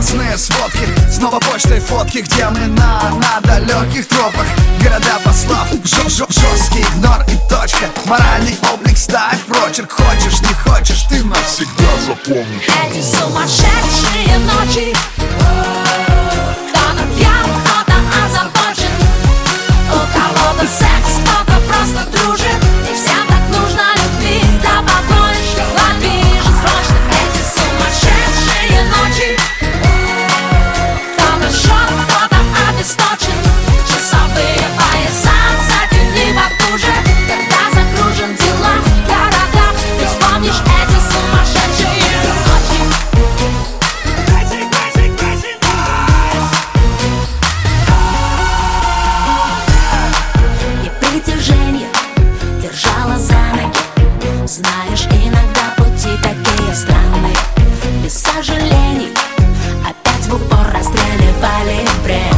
новостные сводки, снова почтой фотки, где мы на далеких тропах. Города послав, жесткий игнор и точка. Моральный облик ставь прочерк. Хочешь, не хочешь, ты навсегда запомнишь эти сумасшедшие ночи. Кто-то пьян, кто-то озабочен, у кого-то секс, кто-то просто дружит. И всем так нужно любви, да побольше. Лови же срочно эти сумасшедшие ночи. Кто-то жжет, кто-то обесточен. Часовые пояса затяни потуже. Когда закружен дела в городах, ты вспомнишь эти сумасшедшие ночи. И притяжение держало за ноги. Знаешь, иногда пути такие странные. Без сожалений опять в упор расстреливали время.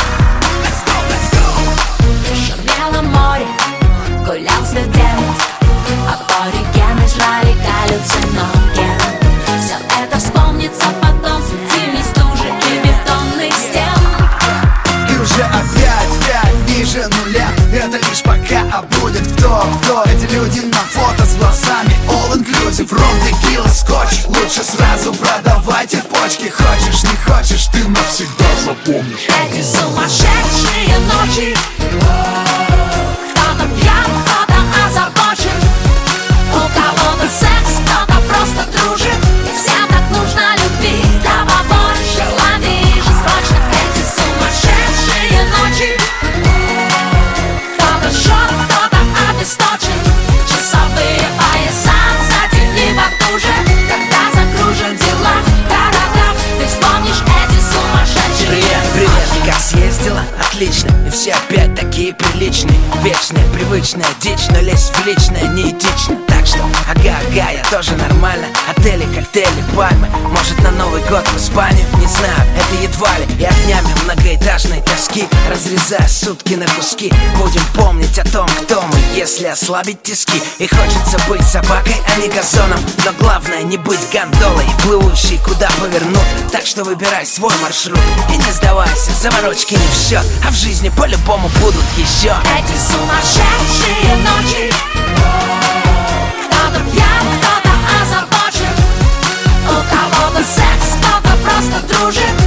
Шумело море, гулял студент, аборигены жрали галлюциноген. Все это вспомнится потом среди стужи и бетонных стен. И уже опять ниже нуля. Это лишь пока, а будет кто? Эти люди на фото с глазами all inclusive, ром, текила, скотч. Лучше сразу продавайте почки. Хочешь, не хочешь, ты навсегда запомнишь эти сумасшедшие ночи. Кто-то пьян, кто-то озабочен, у кого-то секс, кто-то просто дружит. И всем так нужно любви, да побольше. Лови же срочно эти сумасшедшие ночи. Кто-то жжет, кто-то обесточен. Часовые пояса затяни потуже. Когда закружен дела в городах, ты вспомнишь эти сумасшедшие Привет, ночи. как съездила? Отлично, и все опять такие приличные. Вечная, привычная дичь, но лезть в личное неэтично. Так что, ага, я тоже нормально. Отели, коктейли, пальмы. Может, на Новый год в Испанию? Не знаю, это едва ли. И огнями многоэтажной тоски, разрезая сутки на куски, будем помнить о том, кто мы, если ослабить тиски. И хочется быть собакой, а не газоном. Но главное не быть гондолой, плывущей куда повернут. Так что выбирай свой маршрут и не сдавайся, заморочки не в счет. А в жизни по-любому будут еще эти сумасшедшие ночи. Кто-то пьян, кто-то озабочен, у кого-то секс, кто-то просто дружит.